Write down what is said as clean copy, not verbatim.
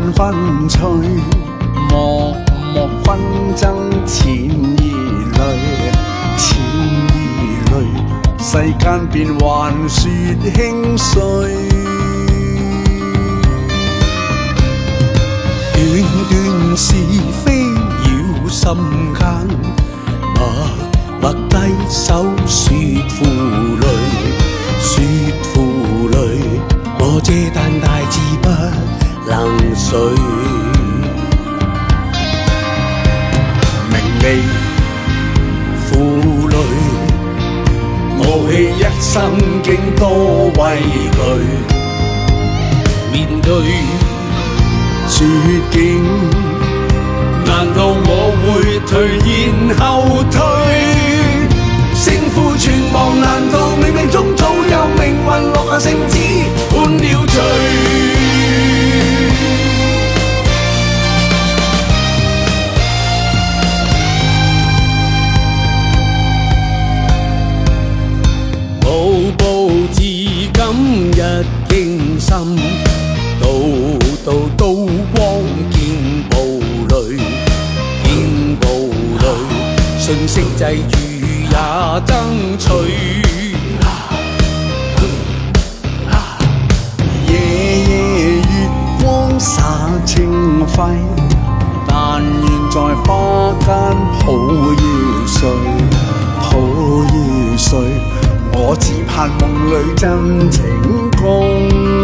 分翠，默默纷争浅意里，浅意里，世間變幻說輕碎。段段是非繞心間，默默低手說負累，說負累，我這擔大志不能遂。名利負累，傲氣一生經多畏懼，面對絕境，難道我會退然後退？勝負存亡，難道冥冥中早有命運落下聖旨判了罪？步步至今日驚心，道道刀光見暴戾，見暴戾，瞬息際遇也爭取。夜夜月光灑清輝，但願在花間抱於睡，抱於睡。我只盼夢裏真情共